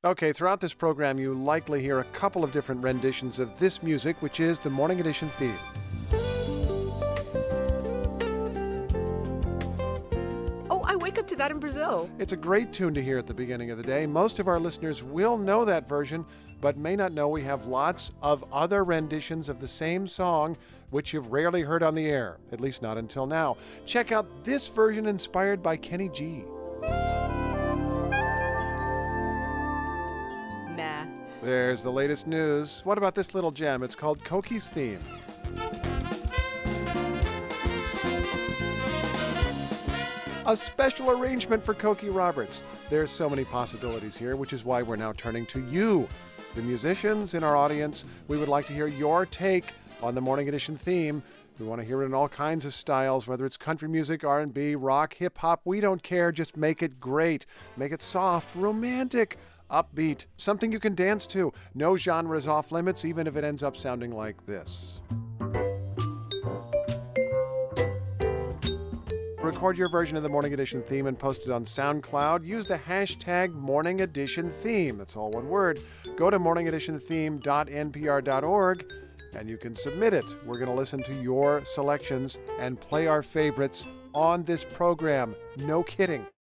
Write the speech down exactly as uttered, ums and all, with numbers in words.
Okay, throughout this program, you likely hear a couple of different renditions of this music, which is the Morning Edition theme. Oh, I wake up to that in Brazil. It's a great tune to hear at the beginning of the day. Most of our listeners will know that version, but may not know we have lots of other renditions of the same song, which you've rarely heard on the air, at least not until now. Check out this version inspired by Kenny G. Nah. There's the latest news. What about this little gem? It's called Koki's Theme. A special arrangement for Cokie Roberts. There's so many possibilities here, which is why we're now turning to you, the musicians in our audience. We would like to hear your take on the Morning Edition theme. We want to hear it in all kinds of styles, whether it's country music, R and B, rock, hip-hop. We don't care. Just make it great. Make it soft, romantic, upbeat, something you can dance to. No genre is off limits, even if it ends up sounding like this. Record your version of the Morning Edition theme and post it on SoundCloud. Use the hashtag Morning Edition Theme. That's all one word. Go to morning edition theme dot n p r dot org and you can submit it. We're going to listen to your selections and play our favorites on this program. No kidding.